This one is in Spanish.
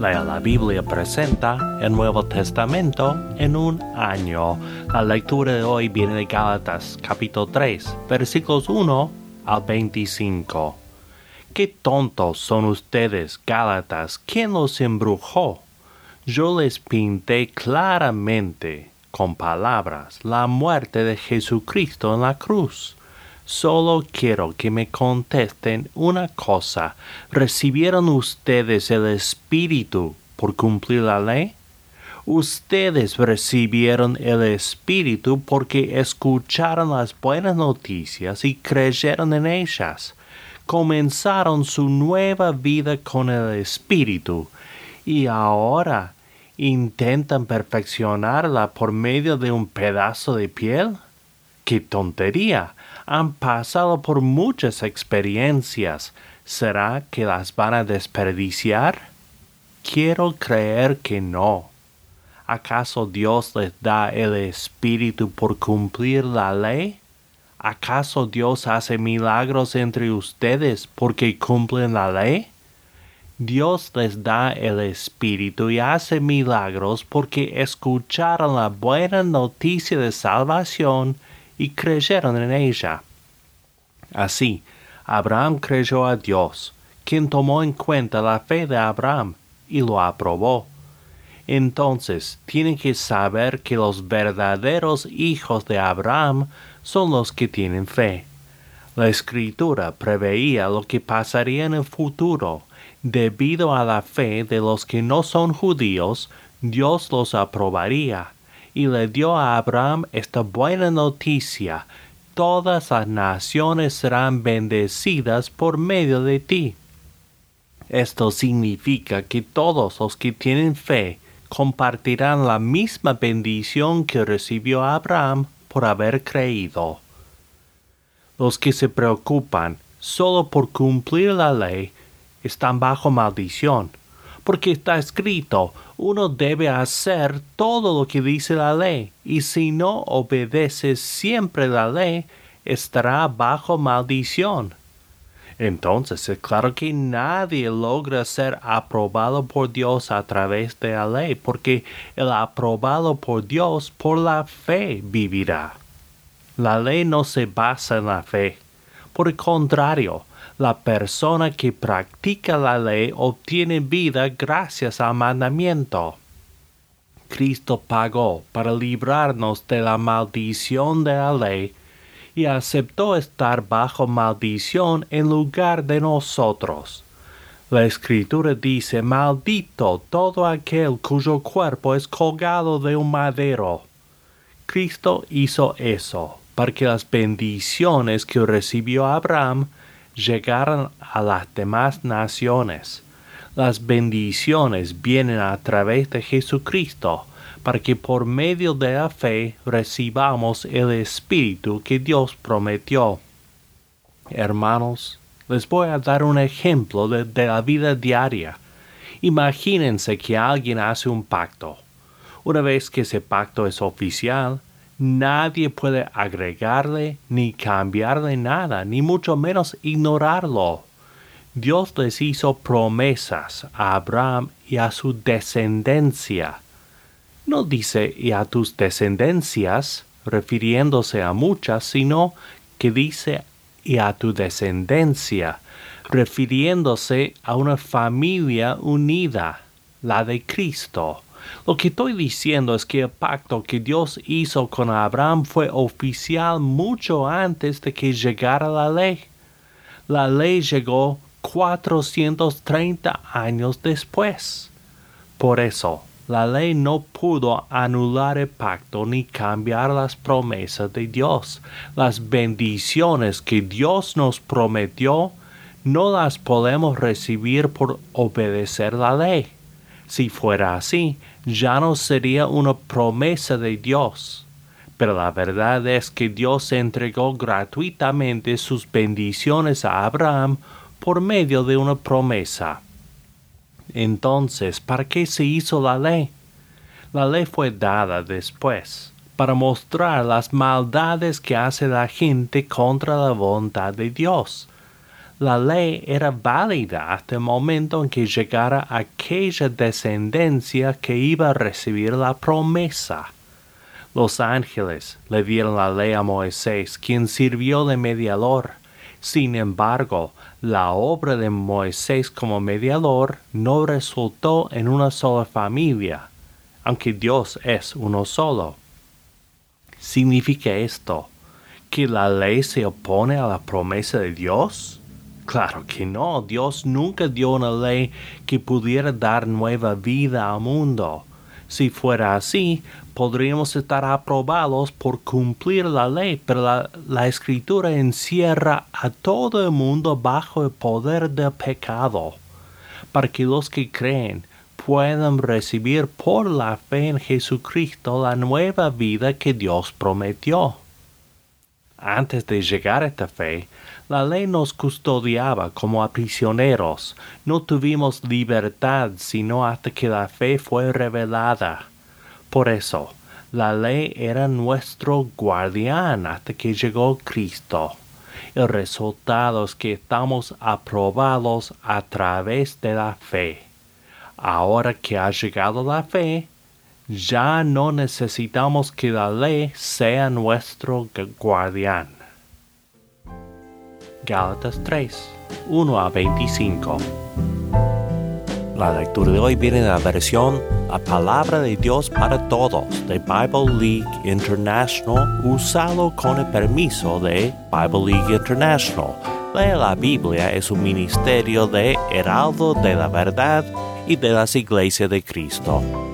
La Biblia presenta el Nuevo Testamento en un año. La lectura de hoy viene de Gálatas, capítulo 3, versículos 1 al 25. ¡Qué tontos son ustedes, Gálatas! ¿Quién los embrujó? Yo les pinté claramente, con palabras, la muerte de Jesucristo en la cruz. Solo quiero que me contesten una cosa. ¿Recibieron ustedes el Espíritu por cumplir la ley? Ustedes recibieron el Espíritu porque escucharon las buenas noticias y creyeron en ellas. Comenzaron su nueva vida con el Espíritu y ahora intentan perfeccionarla por medio de un pedazo de piel. ¡Qué tontería! Han pasado por muchas experiencias. ¿Será que las van a desperdiciar? Quiero creer que no. ¿Acaso Dios les da el Espíritu por cumplir la ley? ¿Acaso Dios hace milagros entre ustedes porque cumplen la ley? Dios les da el Espíritu y hace milagros porque escucharon la buena noticia de salvación y creyeron en ella. Así, Abraham creyó a Dios, quien tomó en cuenta la fe de Abraham y lo aprobó. Entonces, tienen que saber que los verdaderos hijos de Abraham son los que tienen fe. La Escritura preveía lo que pasaría en el futuro. Debido a la fe de los que no son judíos, Dios los aprobaría. Y le dio a Abraham esta buena noticia: todas las naciones serán bendecidas por medio de ti. Esto significa que todos los que tienen fe compartirán la misma bendición que recibió Abraham por haber creído. Los que se preocupan solo por cumplir la ley están bajo maldición, porque está escrito: uno debe hacer todo lo que dice la ley, y si no obedece siempre la ley, estará bajo maldición. Entonces es claro que nadie logra ser aprobado por Dios a través de la ley, porque el aprobado por Dios por la fe vivirá. La ley no se basa en la fe. Por el contrario, la persona que practica la ley obtiene vida gracias al mandamiento. Cristo pagó para librarnos de la maldición de la ley y aceptó estar bajo maldición en lugar de nosotros. La Escritura dice: maldito todo aquel cuyo cuerpo es colgado de un madero. Cristo hizo eso para que las bendiciones que recibió Abraham llegaran a las demás naciones. Las bendiciones vienen a través de Jesucristo, para que por medio de la fe recibamos el Espíritu que Dios prometió. Hermanos, les voy a dar un ejemplo de la vida diaria. Imagínense que alguien hace un pacto. Una vez que ese pacto es oficial, nadie puede agregarle ni cambiarle nada, ni mucho menos ignorarlo. Dios les hizo promesas a Abraham y a su descendencia. No dice "y a tus descendencias", refiriéndose a muchas, sino que dice "y a tu descendencia", refiriéndose a una familia unida, la de Cristo. Lo que estoy diciendo es que el pacto que Dios hizo con Abraham fue oficial mucho antes de que llegara la ley. La ley llegó 430 años después. Por eso, la ley no pudo anular el pacto ni cambiar las promesas de Dios. Las bendiciones que Dios nos prometió no las podemos recibir por obedecer la ley. Si fuera así, ya no sería una promesa de Dios. Pero la verdad es que Dios entregó gratuitamente sus bendiciones a Abraham por medio de una promesa. Entonces, ¿para qué se hizo la ley? La ley fue dada después, para mostrar las maldades que hace la gente contra la voluntad de Dios. La ley era válida hasta el momento en que llegara aquella descendencia que iba a recibir la promesa. Los ángeles le dieron la ley a Moisés, quien sirvió de mediador. Sin embargo, la obra de Moisés como mediador no resultó en una sola familia, aunque Dios es uno solo. ¿Significa esto que la ley se opone a la promesa de Dios? Claro que no. Dios nunca dio una ley que pudiera dar nueva vida al mundo. Si fuera así, podríamos estar aprobados por cumplir la ley, pero la Escritura encierra a todo el mundo bajo el poder del pecado, para que los que creen puedan recibir por la fe en Jesucristo la nueva vida que Dios prometió. Antes de llegar a esta fe, la ley nos custodiaba como a prisioneros. No tuvimos libertad sino hasta que la fe fue revelada. Por eso, la ley era nuestro guardián hasta que llegó Cristo. El resultado es que estamos aprobados a través de la fe. Ahora que ha llegado la fe, ya no necesitamos que la ley sea nuestro guardián. Gálatas 3, 1 a 25. La lectura de hoy viene de la versión La Palabra de Dios para Todos de Bible League International, usado con el permiso de Bible League International. Lee la Biblia es un ministerio de Heraldo de la Verdad y de las Iglesias de Cristo.